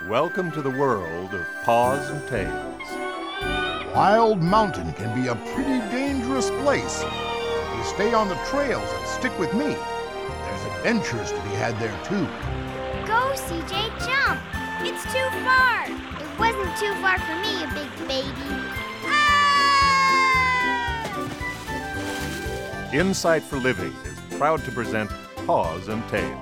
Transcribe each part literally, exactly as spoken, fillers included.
Welcome to the world of Paws and Tales. Wild Mountain can be a pretty dangerous place. If you stay on the trails and stick with me, there's adventures to be had there too. Go, C J, jump! It's too far! It wasn't too far for me, you big baby. Ah! Insight for Living is proud to present Paws and Tales.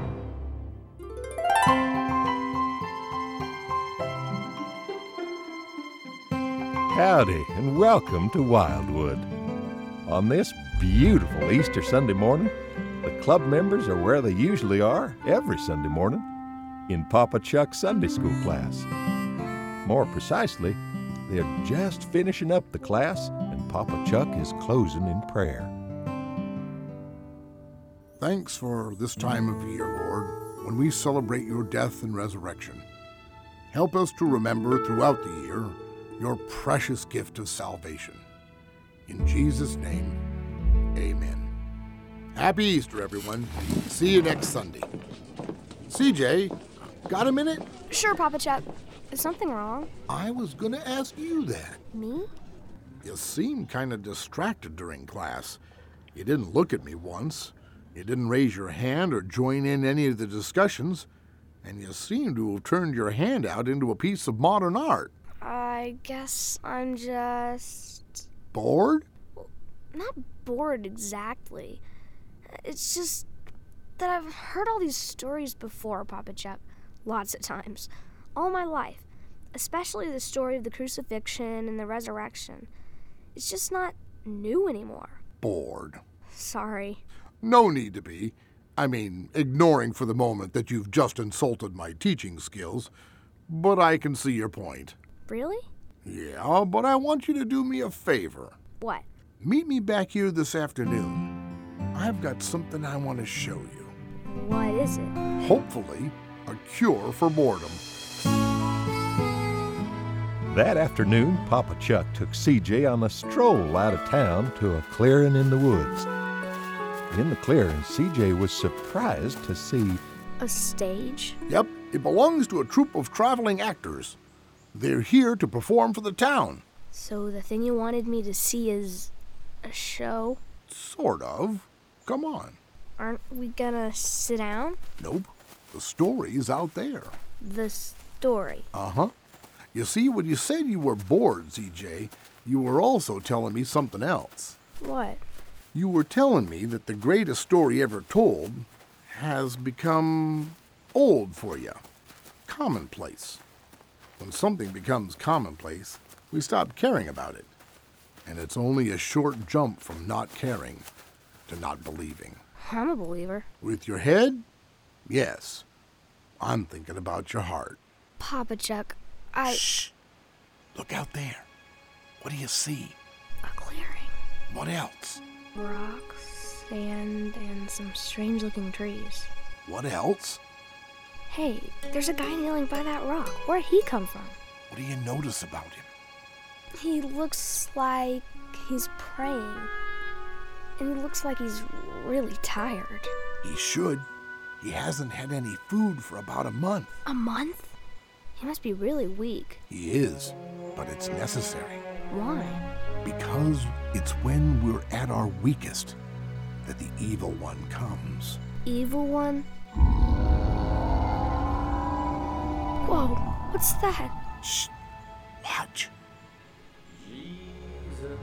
Howdy, and welcome to Wildwood. On this beautiful Easter Sunday morning, the club members are where they usually are every Sunday morning, in Papa Chuck's Sunday school class. More precisely, they're just finishing up the class, and Papa Chuck is closing in prayer. Thanks for this time of year, Lord, when we celebrate your death and resurrection. Help us to remember throughout the year your precious gift of salvation. In Jesus' name, amen. Happy Easter, everyone. See you next Sunday. C J, got a minute? Sure, Papa Chuck. Is something wrong? I was going to ask you that. Me? You seemed kind of distracted during class. You didn't look at me once. You didn't raise your hand or join in any of the discussions. And you seem to have turned your hand out into a piece of modern art. I guess I'm just... Bored? Well, not bored exactly. It's just that I've heard all these stories before, Papa Chuck. Lots of times. All my life. Especially the story of the crucifixion and the resurrection. It's just not new anymore. Bored. Sorry. No need to be. I mean, ignoring for the moment that you've just insulted my teaching skills. But I can see your point. Really? Yeah, but I want you to do me a favor. What? Meet me back here this afternoon. I've got something I want to show you. What is it? Hopefully, a cure for boredom. That afternoon, Papa Chuck took C J on a stroll out of town to a clearing in the woods. In the clearing, C J was surprised to see... A stage? Yep, it belongs to a troupe of traveling actors. They're here to perform for the town. So the thing you wanted me to see is a show? Sort of. Come on. Aren't we gonna sit down? Nope. The story's out there. The story? Uh-huh. You see, when you said you were bored, C J, you were also telling me something else. What? You were telling me that the greatest story ever told has become old for you. Commonplace. When something becomes commonplace, we stop caring about it. And it's only a short jump from not caring to not believing. I'm a believer. With your head? Yes. I'm thinking about your heart. Papa Chuck, I... Shh! Look out there. What do you see? A clearing. What else? Rocks, sand, and some strange-looking trees. What else? Hey, there's a guy kneeling by that rock. Where'd he come from? What do you notice about him? He looks like he's praying. And he looks like he's really tired. He should. He hasn't had any food for about a month. A month? He must be really weak. He is, but it's necessary. Why? Because it's when we're at our weakest that the evil one comes. Evil one? Whoa, what's that? Shh, watch. Jesus.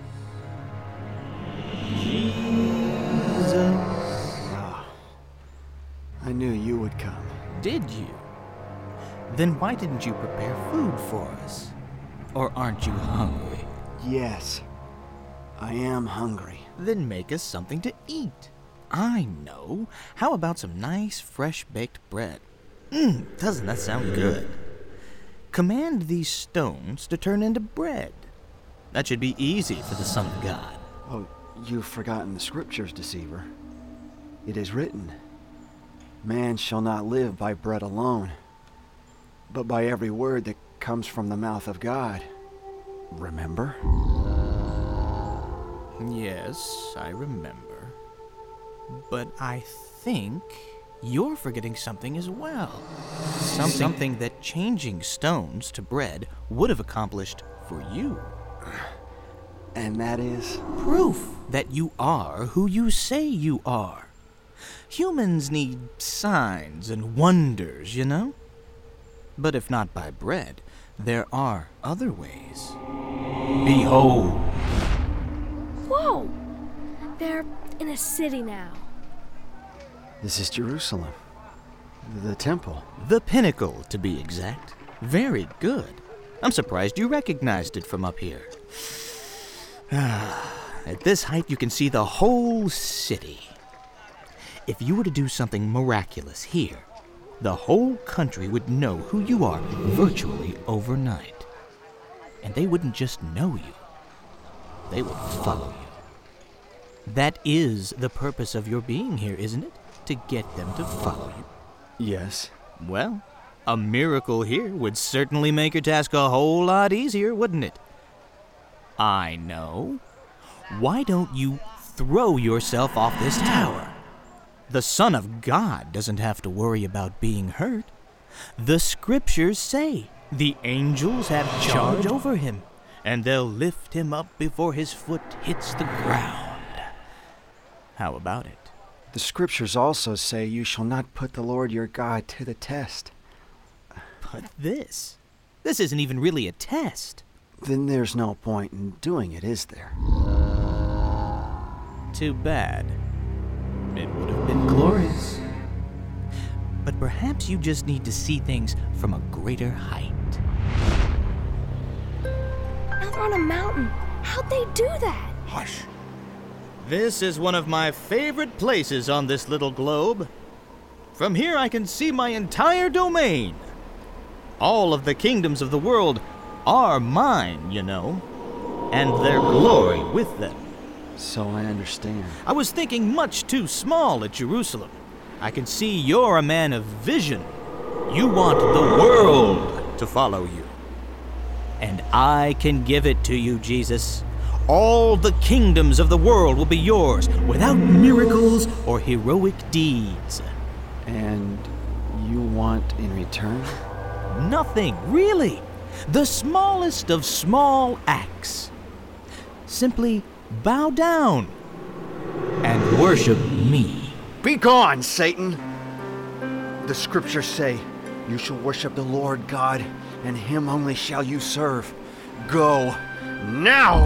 Jesus. Ah, I knew you would come. Did you? Then why didn't you prepare food for us? Or aren't you hungry? Yes, I am hungry. Then make us something to eat. I know. How about some nice, fresh-baked bread? Mmm, doesn't that sound good? Command these stones to turn into bread. That should be easy for the Son of God. Oh, you've forgotten the scriptures, deceiver. It is written, man shall not live by bread alone, but by every word that comes from the mouth of God. Remember? Yes, I remember. But I think you're forgetting something as well. Something, something that changing stones to bread would have accomplished for you. And that is? Proof that you are who you say you are. Humans need signs and wonders, you know? But if not by bread, there are other ways. Behold. Whoa! They're in a city now. This is Jerusalem. The temple. The pinnacle, to be exact. Very good. I'm surprised you recognized it from up here. At this height, you can see the whole city. If you were to do something miraculous here, the whole country would know who you are virtually overnight. And they wouldn't just know you. They would follow you. That is the purpose of your being here, isn't it? To get them to follow you. Yes. Well, a miracle here would certainly make your task a whole lot easier, wouldn't it? I know. Why don't you throw yourself off this tower? The Son of God doesn't have to worry about being hurt. The scriptures say the angels have charge over him, and they'll lift him up before his foot hits the ground. How about it? The scriptures also say you shall not put the Lord your God to the test. But this? This isn't even really a test. Then there's no point in doing it, is there? Too bad. It would have been glorious. But perhaps you just need to see things from a greater height. Now they're on a mountain. How'd they do that? Hush. This is one of my favorite places on this little globe. From here I can see my entire domain. All of the kingdoms of the world are mine, you know, and their glory with them. So I understand. I was thinking much too small at Jerusalem. I can see you're a man of vision. You want the world to follow you. And I can give it to you, Jesus. All the kingdoms of the world will be yours without miracles or heroic deeds. And you want in return? Nothing, really. The smallest of small acts. Simply bow down and worship me. Be gone, Satan! The scriptures say, you shall worship the Lord God, and him only shall you serve. Go, now!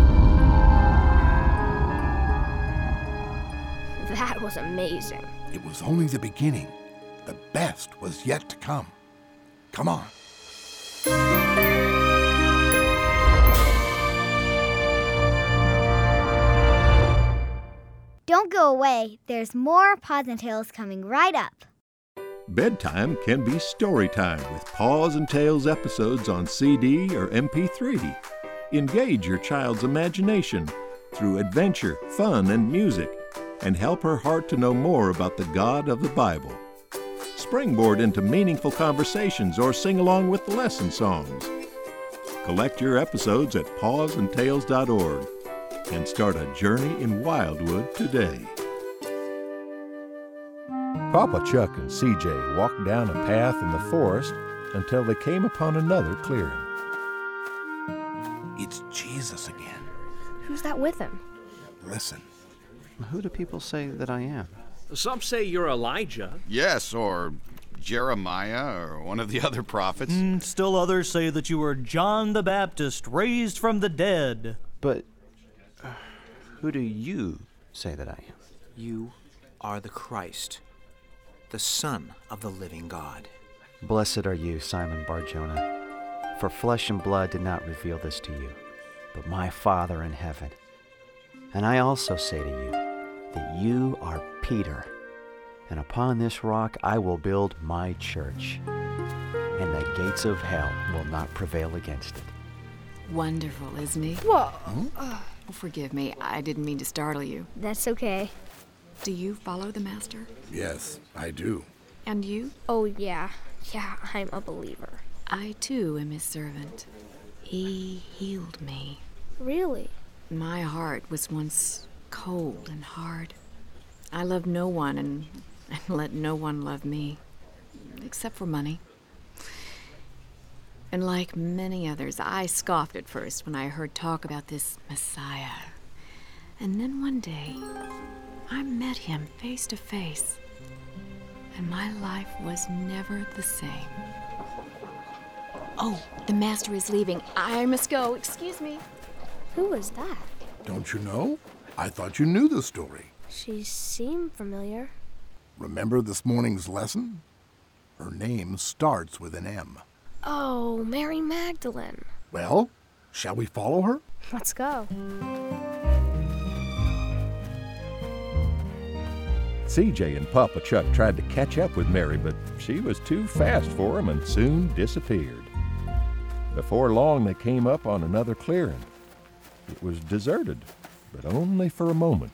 That was amazing. It was only the beginning. The best was yet to come. Come on. Don't go away. There's more Paws and Tales coming right up. Bedtime can be story time with Paws and Tales episodes on C D or M P three. Engage your child's imagination through adventure, fun, and music, and help her heart to know more about the God of the Bible. Springboard into meaningful conversations or sing along with the lesson songs. Collect your episodes at paws and tales dot org and start a journey in Wildwood today. Papa Chuck and C J walked down a path in the forest until they came upon another clearing. It's Jesus again. Who's that with him? Listen. Who do people say that I am? Some say you're Elijah. Yes, or Jeremiah, or one of the other prophets. Mm, still others say that you were John the Baptist, raised from the dead. But uh, who do you say that I am? You are the Christ, the Son of the living God. Blessed are you, Simon Bar-Jonah, for flesh and blood did not reveal this to you, but my Father in heaven. And I also say to you that you are Peter, and upon this rock I will build my church, and the gates of hell will not prevail against it. Wonderful, isn't he? Whoa. Oh, forgive me, I didn't mean to startle you. That's okay. Do you follow the Master? Yes, I do. And you? Oh, yeah. Yeah, I'm a believer. I, too, am his servant. He healed me. Really? My heart was once cold and hard. I loved no one and and let no one love me, except for money. And like many others, I scoffed at first when I heard talk about this Messiah. And then one day, I met him face to face, and my life was never the same. Oh, the master is leaving. I must go. Excuse me. Who was that? Don't you know? I thought you knew the story. She seemed familiar. Remember this morning's lesson? Her name starts with an M. Oh, Mary Magdalene. Well, shall we follow her? Let's go. C J and Papa Chuck tried to catch up with Mary, but she was too fast for them and soon disappeared. Before long, they came up on another clearing. It was deserted, but only for a moment.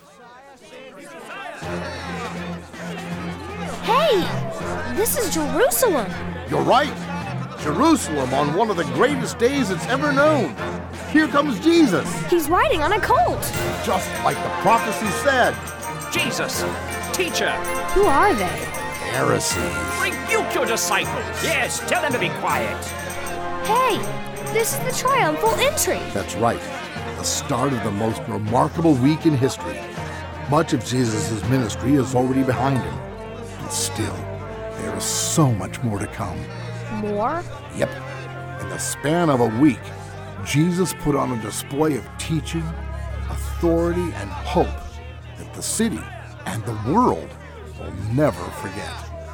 Hey! This is Jerusalem! You're right! Jerusalem on one of the greatest days it's ever known. Here comes Jesus. He's riding on a colt. Just like the prophecy said. Jesus, teacher. Who are they? Pharisees. Rebuke your disciples. Yes, tell them to be quiet. Hey, this is the triumphal entry. That's right. The start of the most remarkable week in history. Much of Jesus' ministry is already behind him. And still, there is so much more to come. More? Yep. In the span of a week, Jesus put on a display of teaching, authority, and hope that the city and the world will never forget.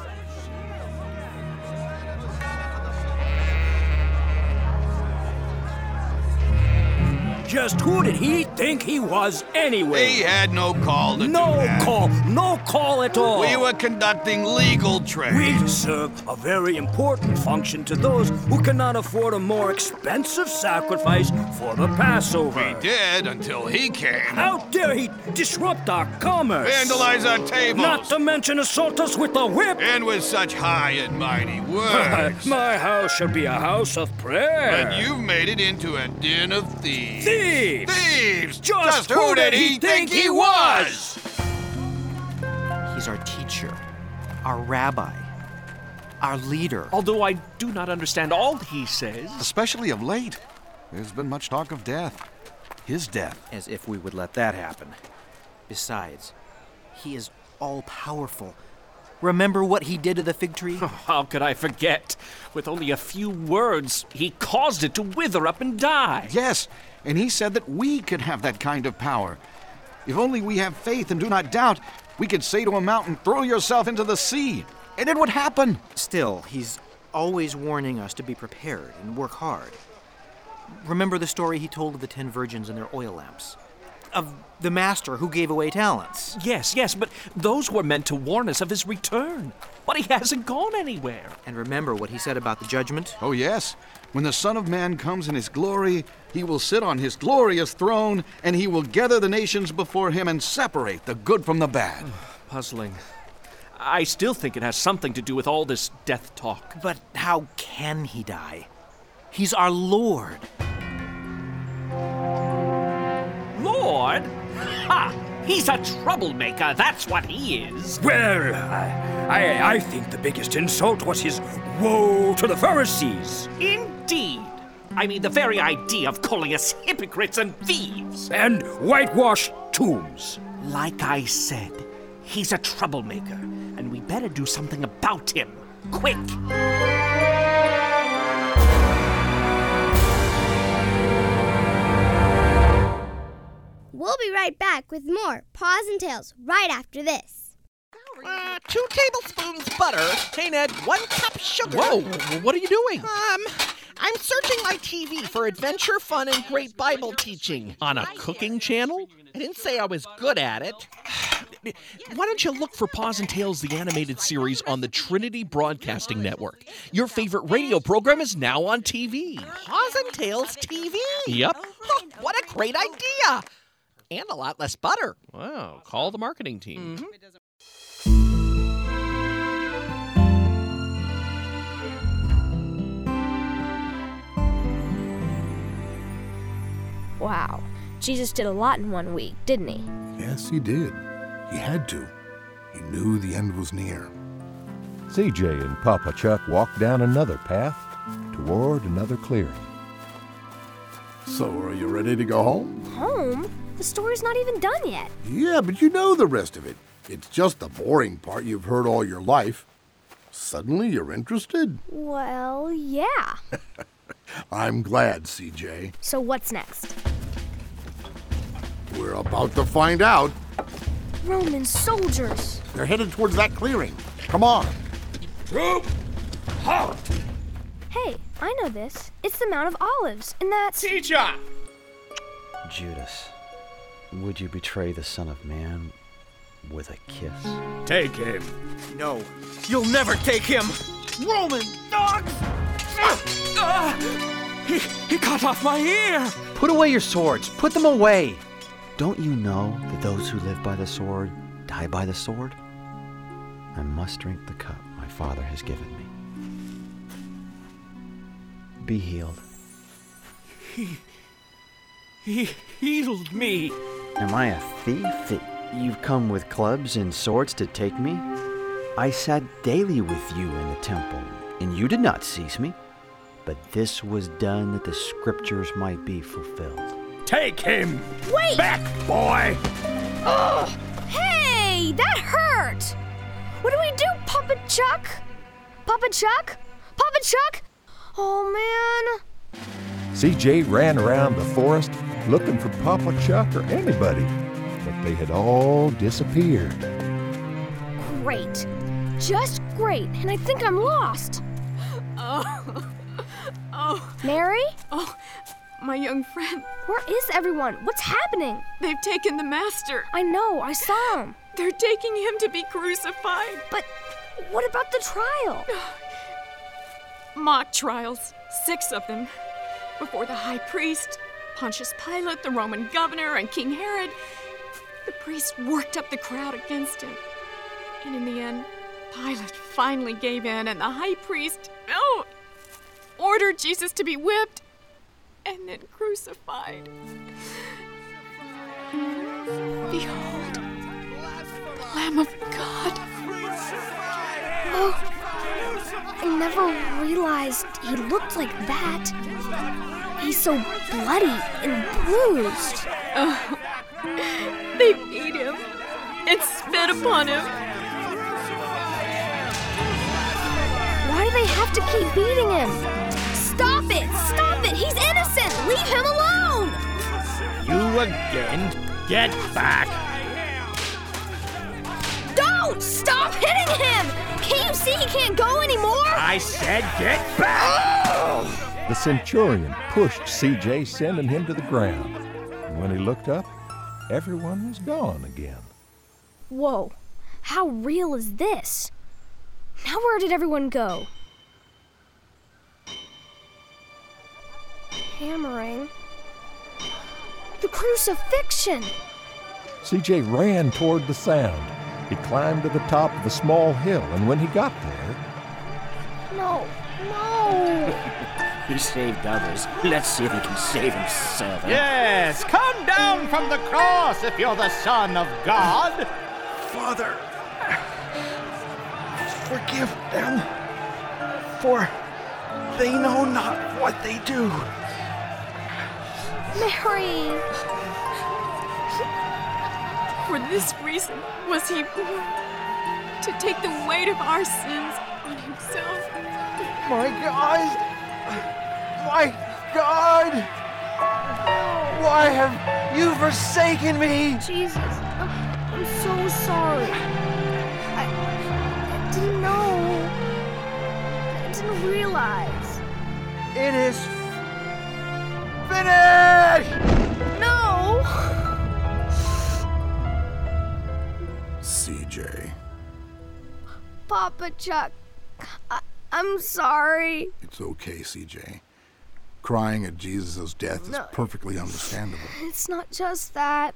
Just who did he think he was anyway? He had no call to no do that. call, no call at all. We were conducting legal trade. We serve a very important function to those who cannot afford a more expensive sacrifice for the Passover. We did until he came. How dare he disrupt our commerce? Vandalize our tables. Not to mention assault us with a whip. And with such high and mighty words. My house shall be a house of prayer. But you've made it into a den of thieves. Thieves! Thieves! Just, Just who did he think he was? He's our teacher, our rabbi, our leader. Although I do not understand all he says. Especially of late. There's been much talk of death. His death. As if we would let that happen. Besides, he is all-powerful. Remember what he did to the fig tree? Oh, how could I forget? With only a few words, he caused it to wither up and die. Yes, and he said that we could have that kind of power. If only we have faith and do not doubt, we could say to a mountain, throw yourself into the sea, and it would happen. Still, he's always warning us to be prepared and work hard. Remember the story he told of the ten virgins and their oil lamps? Of the master who gave away talents. Yes, yes, but those were meant to warn us of his return. But he hasn't gone anywhere. And remember what he said about the judgment? Oh, yes. When the Son of Man comes in his glory, he will sit on his glorious throne, and he will gather the nations before him and separate the good from the bad. Puzzling. I still think it has something to do with all this death talk. But how can he die? He's our Lord. Lord? Ha! He's a troublemaker, that's what he is. Well, I, I, I think the biggest insult was his woe to the Pharisees. Indeed. I mean, the very idea of calling us hypocrites and thieves. And whitewashed tombs. Like I said, he's a troublemaker, and we better do something about him. Quick! We'll be right back with more Paws and Tales right after this. Uh, two tablespoons butter. Hey, Ned, one cup sugar. Whoa, what are you doing? Um, I'm searching my T V for adventure, fun, and great Bible teaching. On a cooking channel? I didn't say I was good at it. Why don't you look for Paws and Tales, the animated series, on the Trinity Broadcasting Network? Your favorite radio program is now on T V. Paws and Tales T V? Yep. Huh, what a great idea! And a lot less butter. Wow, call the marketing team. Mm-hmm. Wow, Jesus did a lot in one week, didn't he? Yes, he did. He had to. He knew the end was near. C J and Papa Chuck walked down another path toward another clearing. So, are you ready to go home? Home? The story's not even done yet. Yeah, but you know the rest of it. It's just the boring part you've heard all your life. Suddenly you're interested? Well, yeah. I'm glad, C J. So what's next? We're about to find out. Roman soldiers. They're headed towards that clearing. Come on. Troop, halt! Hey, I know this. It's the Mount of Olives, and that's... Teacher! Judas, would you betray the Son of Man with a kiss? Take him. No, you'll never take him! Roman dogs! Ah! He, he cut off my ear! Put away your swords. Put them away. Don't you know that those who live by the sword die by the sword? I must drink the cup my Father has given me. Be healed. He... He healed me. Am I a thief that you've come with clubs and swords to take me? I sat daily with you in the temple, and you did not seize me. But this was done that the scriptures might be fulfilled. Take him! Wait! Back, boy! Ugh! Hey, that hurt! What do we do, Papa Chuck? Papa Chuck? Papa Chuck? Oh, man. C J ran around the forest looking for Papa Chuck or anybody, but they had all disappeared. Great. Just great, and I think I'm lost. Oh. Oh. Mary? Oh, my young friend. Where is everyone? What's happening? They've taken the Master. I know, I saw him. They're taking him to be crucified. But what about the trial? Mock trials, six of them. Before the high priest, Pontius Pilate, the Roman governor, and King Herod. The priests worked up the crowd against him. And in the end, Pilate finally gave in, and the high priest, oh, ordered Jesus to be whipped and then crucified. Behold, the Lamb of God. Oh, I never realized he looked like that. He's so bloody and bruised. Oh, they beat him and spit upon him. Why do they have to keep beating him? Stop it! Stop it! He's innocent! Leave him alone! You again? Get back! Don't! Stop hitting him! Can't you see he can't go anymore? I said get back! The centurion pushed C J, sending him to the ground. And when he looked up, everyone was gone again. Whoa, how real is this? Now where did everyone go? Hammering. The crucifixion! C J ran toward the sound. He climbed to the top of a small hill, and when he got there... No, no! He saved others. Let's see if he can save himself. Huh? Yes, come down from the cross if you're the Son of God. Father, forgive them, for they know not what they do. Mary! For this reason was he born, to take the weight of our sins on himself. My God! My God! Why have you forsaken me? Jesus, I'm so sorry. I, I didn't know. I didn't realize. It is finished! No! C J. Papa Chuck, I, I'm sorry. It's okay, C J. Crying at Jesus' death No. is perfectly understandable. It's not just that.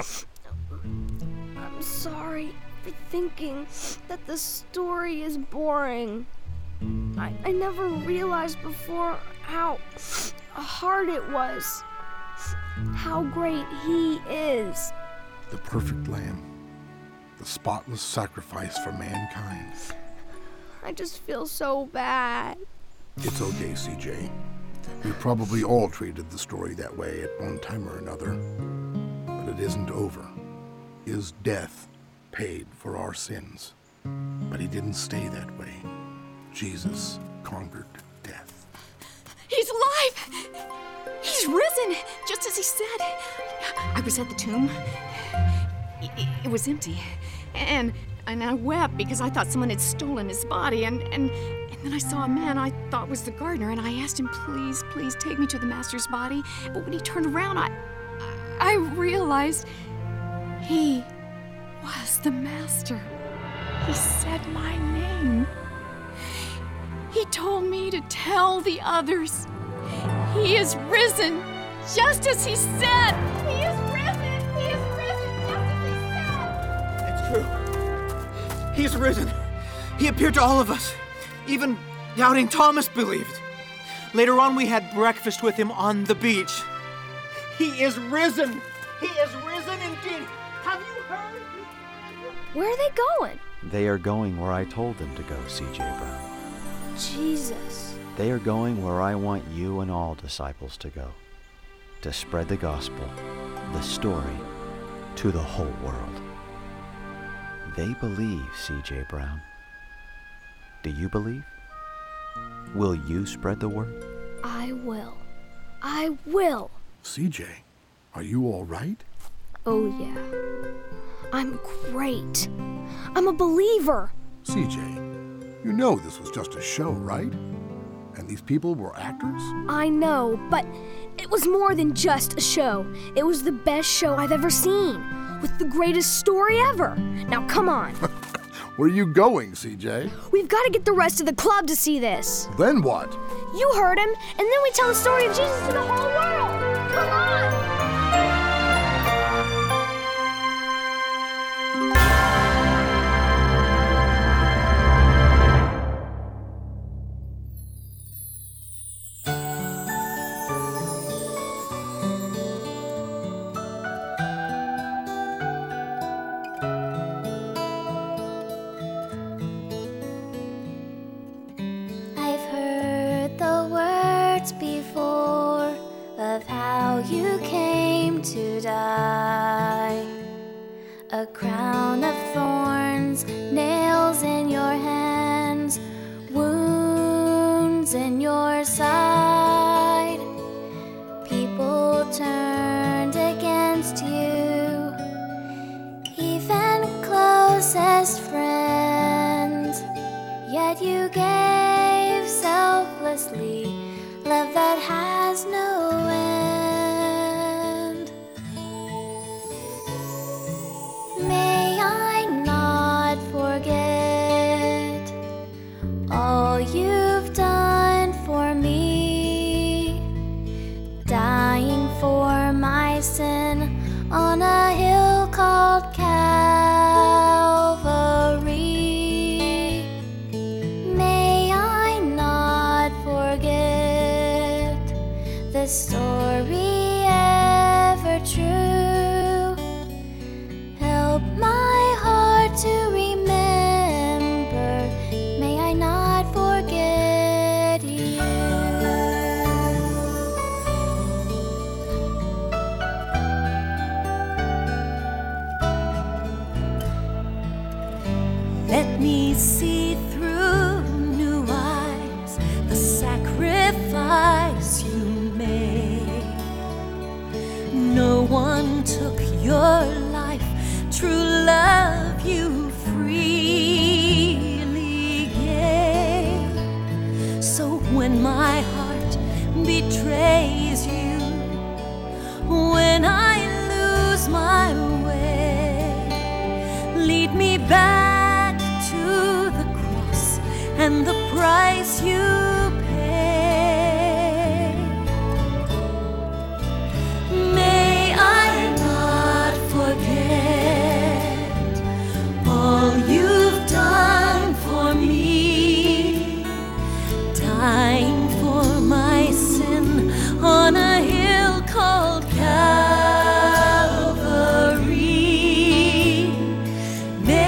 I'm sorry for thinking that the story is boring. I, I never realized before how hard it was. How great he is. The perfect lamb. the spotless sacrifice for mankind. I just feel so bad. It's okay, C J. We probably all treated the story that way at one time or another. But it isn't over. His death paid for our sins. But he didn't stay that way. Jesus conquered death. He's alive! He's risen, just as he said. I was at the tomb. It, it was empty. And, and I wept because I thought someone had stolen his body. And, and, and then I saw a man I thought was the gardener, and I asked him, please, please take me to the master's body. But when he turned around, I, I realized he was the master. He said my name. He told me to tell the others. He is risen, just as he said. He is risen. He is risen, just as he said. It's true. He is risen. He appeared to all of us. Even doubting Thomas believed. Later on, we had breakfast with him on the beach. He is risen. He is risen indeed. Have you heard? Where are they going? They are going where I told them to go, C J Brown. Jesus. They are going where I want you and all disciples to go, to spread the gospel, the story, to the whole world. They believe, C J Brown. Do you believe? Will you spread the word? I will. I will. C J, are you all right? Oh, yeah. I'm great. I'm a believer. C J, you know this was just a show, right? And these people were actors? I know, but it was more than just a show. It was the best show I've ever seen, with the greatest story ever. Now, come on. Where are you going, C J? We've got to get the rest of the club to see this. Then what? You heard him, and then we tell the story of Jesus to the whole world. Come on! Before of how you came to die, a crown of thorns, nails in your hands, wounds in your side. People turned against you, even closest friends, yet you gave selflessly love that has no end. May I not forget all you've done for me, dying for my sin on a hill called Calvary. May I not forget the story ever true. Help my heart to remember. May I not forget you. Let me see through new eyes the sacrifice you made. No one took your life, true love you freely gave. So when my heart betrays you, when I lose my way, lead me back to the cross and the price you pay. May I not forget all you've done for me, dying for my sin on a hill called Calvary. May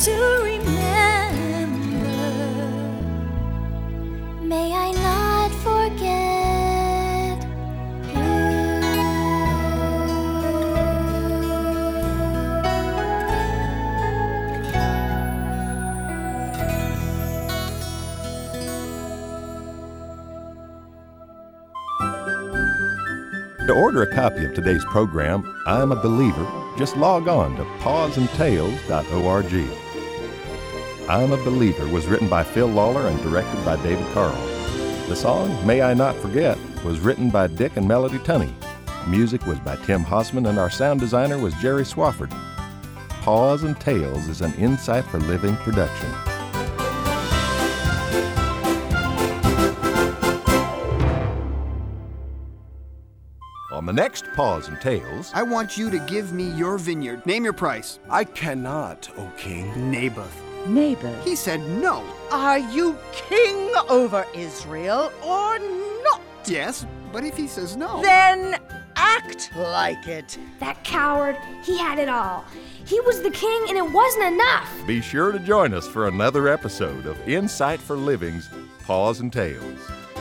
to remember. May I not forget To order a copy of today's program, I'm a Believer, just log on to paws and tales dot org. I'm a Believer was written by Phil Lawler and directed by David Carl. The song, May I Not Forget, was written by Dick and Melody Tunney. Music was by Tim Hossman, and our sound designer was Jerry Swafford. Paws and Tales is an Insight for Living production. On the next Paws and Tales... I want you to give me your vineyard. Name your price. I cannot, O king. Naboth. Naboth? He said no. Are you king over Israel or not? Yes, but if he says no... Then act like it. That coward, he had it all. He was the king and it wasn't enough. Be sure to join us for another episode of Insight for Living's Paws and Tales.